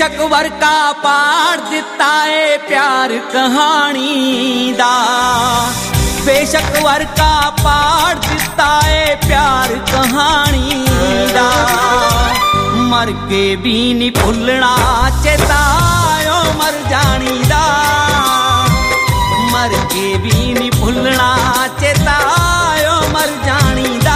बेशक वर्का पाड़ दिता है प्यार कहानी दा, बेशक वर्का पाड़ दिता है प्यार कहानी दा। मर के भी नहीं भुलना चेतायो मर जानी दा, मर के भी नहीं भुलना चेतायो मर जानी दा।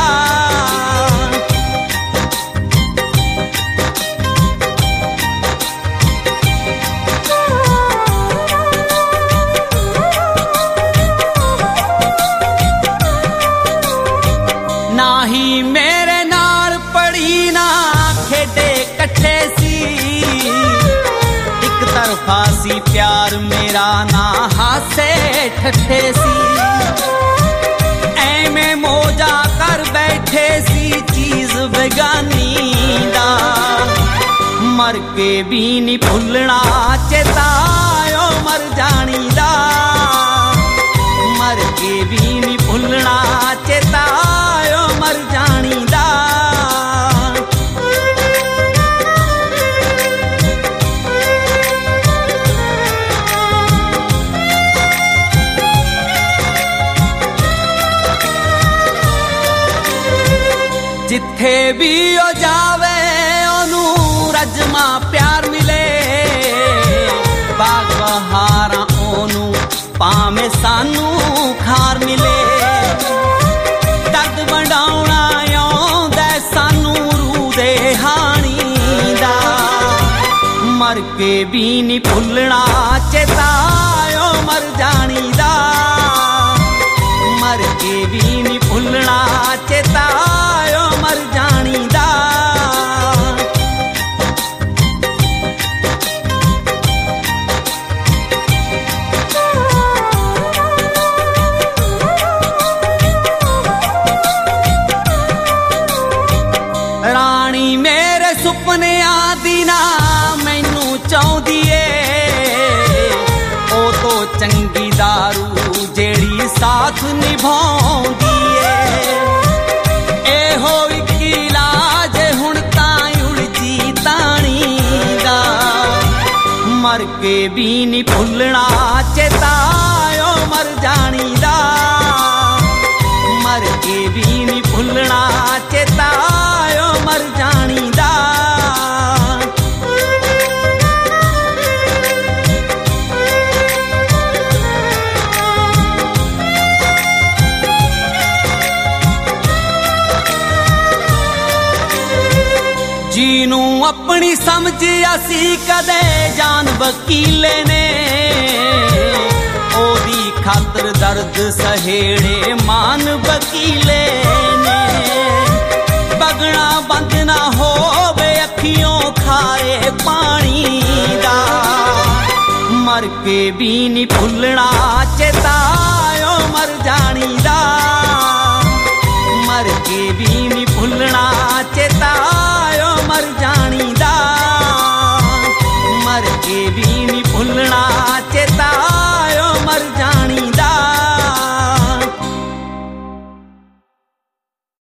ना ही मेरे नाल पड़ी ना खेडे कट्ठे सी, एक तरफा सी प्यार मेरा ना हासे ठठे सी। ऐमे मौजा कर बैठे सी चीज बेगानी दा, मर के भी नहीं भुलना चेतायो मर जानी दा, मर के भी नहीं भुलना चेतायो मर जानी दा। जिथे भी ओ जावे ओनू रजमा प्यार मिले, बाग बहारा ओनू पावे सानू खार मिले। दर्द वंडाउणा आउंदा सानू रूह दे हानी दा, मर के भी नहीं भुलना चेतायो मर जानी दा, मर के भी नहीं भुलना चेतायो मर जानी दा। रानी मेरे सुपने आदि ना मैनू चाहती है, ओ तो चंगी दारू जेड़ी साथ निभाउंदी है। एहो इक्की इलाज हुण ताईं उलझी ताणी दा, मर के भी नहीं भुलना चेतायो मर जानी दा, मर के भी नहीं भुलना चेतायो मर जानी दा। जीनू अपनी समझिया सी कदे जान वकीले ने, ओदी खातर दर्द सहेड़े मान वकीले ने। बगना बंद ना होवे अखियों खारे पानी दा, मर के भी नहीं भुलना चेतायो मर जानी दा, मर के भी नहीं भुलना चेतायो मर जानी दा, मर के भी